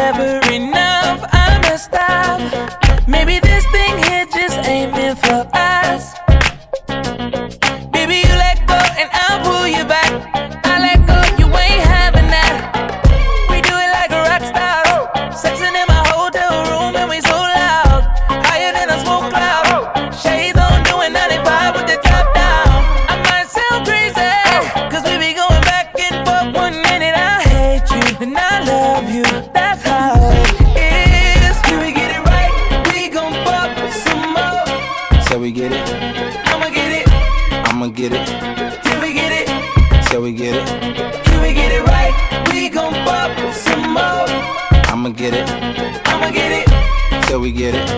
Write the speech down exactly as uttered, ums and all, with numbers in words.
never enough. I must stop. Maybe this thing here just ain't meant for us. Baby, you let go and I'll pull you back. I let go, you ain't having that. We do it like a rock star. Sexing in my hotel room and we so loud. Higher than a smoke cloud. Shades on doing ninety-five with the top down. I might sound crazy, cause we be going back and forth. One minute I hate you, then I love you. That's how it is. Till we get it right, we gon' fuck some more. Till we get it, I'ma get it, I'ma get it. till we get it, Till we get it, till we get it right, we gon' fuck some more. I'ma get it. I'ma get it, Till we get it,